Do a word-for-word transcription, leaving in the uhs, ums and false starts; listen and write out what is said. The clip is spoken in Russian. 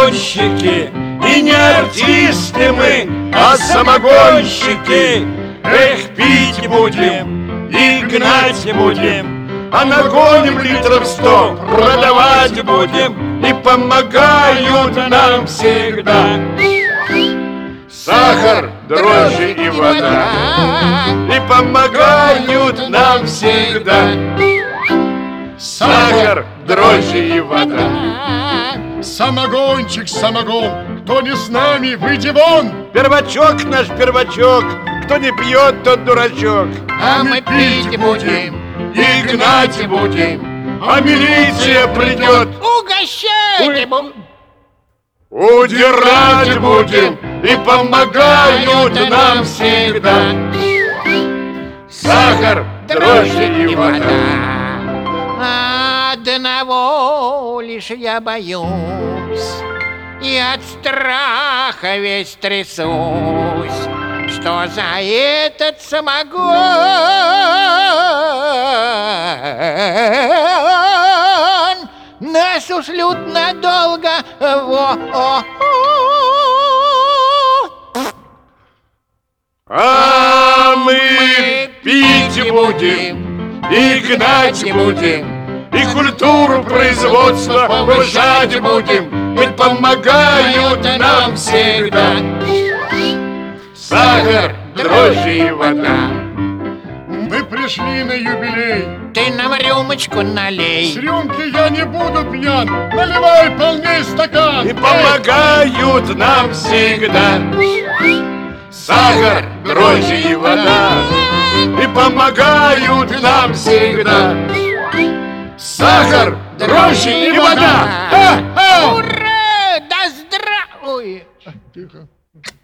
самогонщики, и не артисты мы, а самогонщики. Эх, пить будем и гнать будем, а нагоним литров сто, продавать будем, и помогают нам всегда сахар, дрожжи и вода, и помогают нам всегда сахар, дрожжи и вода. Самогончик, самогон, кто не с нами, выйди вон! Первачок наш, первачок, кто не пьет, тот дурачок. А мы пить будем и гнать будем, а милиция придет, угощать будем, удирать будем, и помогают нам всегда сахар, дрожжи и вода. Одного лишь я боюсь, и от страха весь трясусь, что за этот самогон нас ушлют надолго. Во-о-о. А мы пить будем и гнать будем, и культуру производства повышать будем, ведь помогают нам всегда сахар, дрожжи и вода. Мы пришли на юбилей. Ты нам рюмочку налей. С рюмки я не буду пьян. Наливай полней стакан. И помогают нам всегда сахар, дрожжи и вода. И помогают нам всегда сахар, дрожжи и вода. Ура! Да здравствуй! Тихо.